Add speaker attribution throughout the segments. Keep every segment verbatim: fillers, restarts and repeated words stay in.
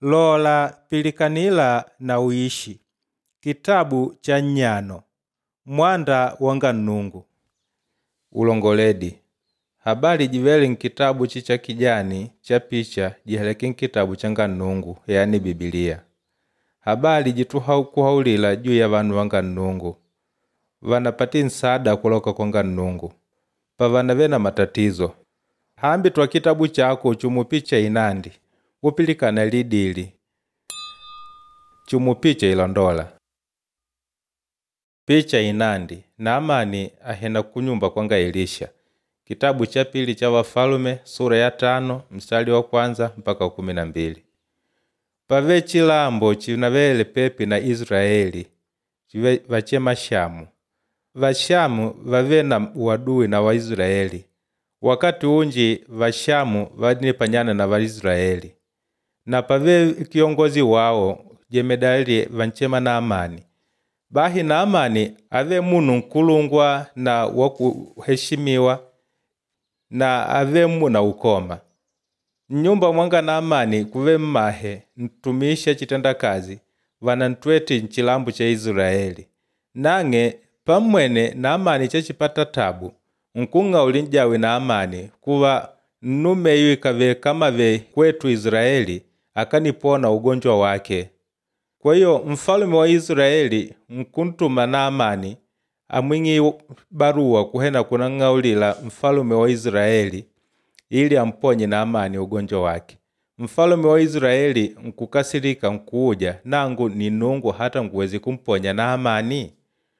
Speaker 1: Lola pilikanila na uishi. Kitabu cha Nyano. Mwanda wanga Nnungu. Ulongoledi. Habari jiveli nkitabu chicha kijani cha picha jiheleki nkitabu changa Nnungu, yani Biblia. Habari jituha kuhaulila juu ya vanu wanga Nnungu. Vanapati nsada kuloka kwanga Nnungu. Pavana vena matatizo. Hambi twa kitabu chako chumupicha inandi. Upilikana lidili. Chumupicha ilondola. Picha inandi. Naamani ahena kunyumba kwanga Elisha. Kitabu cha pili cha Wafalume sura ya tano mstari wa kwanza mpaka kumi na mbili. Pave chilambo chinavele pepi na Israeli. Chive vachema Shamu. Vashamu vave na uadui na Waisraeli. Wakati unji Vashamu vanipanyana na Waisraeli. Na pave kiongozi wao jemedali vanchema Naamani. Bahi Naamani ave munu nkulungwa na wakuheshimiwa na ave muna ukoma. Nyumba mwanga Naamani kuve mmahe ntumisha chitenda kazi vanantweti nchilambu cha Israeli. Nange pamwene Naamani chachipata tabu nkunga ulinjawe Naamani kuwa nume ikave kama ve kwetu Israeli akanipona ugonjwa wake. Kwa hiyo mfalume wa Israeli nkuntuma Naamani amwingi barua kuhena kunangaulila mfalume wa Israeli ili amponye Naamani ugonjwa wake. Mfalume wa Israeli nkukasirika nkuuja nangu ni Nungu hata nguwezi kumponya Naamani.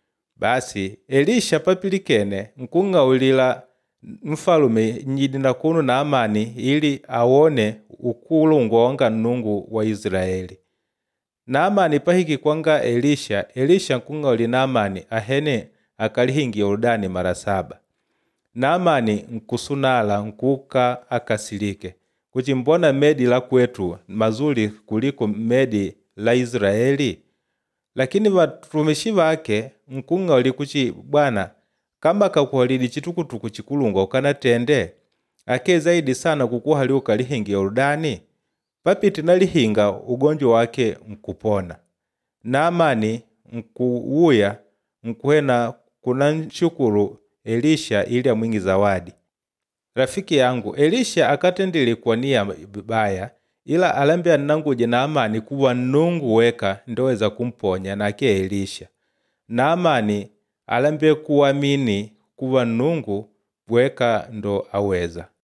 Speaker 1: Basi Elisha papilikene nkungaulila mfalume njidi na kunu Naamani ili awone ukulungu wanga Nungu wa Israeli. Naamani pahiki kwanga Elisha, Elisha nkungauli Naamani ahene akalihingi Yordani mara saba. Naamani nkusunala nkuka akasilike. Kuchimbona medi la kwetu mazuri kuliko medi la Israeli. Lakini watumishi wake nkungauli kuchi Bwana kama kakuhalidi chitukutuku chikulunga ukanatende ake zaidi sana kukuhali ukalihingi Yordani. Papiti nalihinga ugonjwa wake mkupona. Naamani nkuuya nkuhena kunanshukuru Elisha ili amwingi zawadi. Rafiki yangu, Elisha akatendili kwa nia baya ila alambia nanguje Naamani kuwa Nungu weka ndoweza kumponya na ake Elisha. Naamani alambia kuamini kuwa Nungu weka ndo aweza.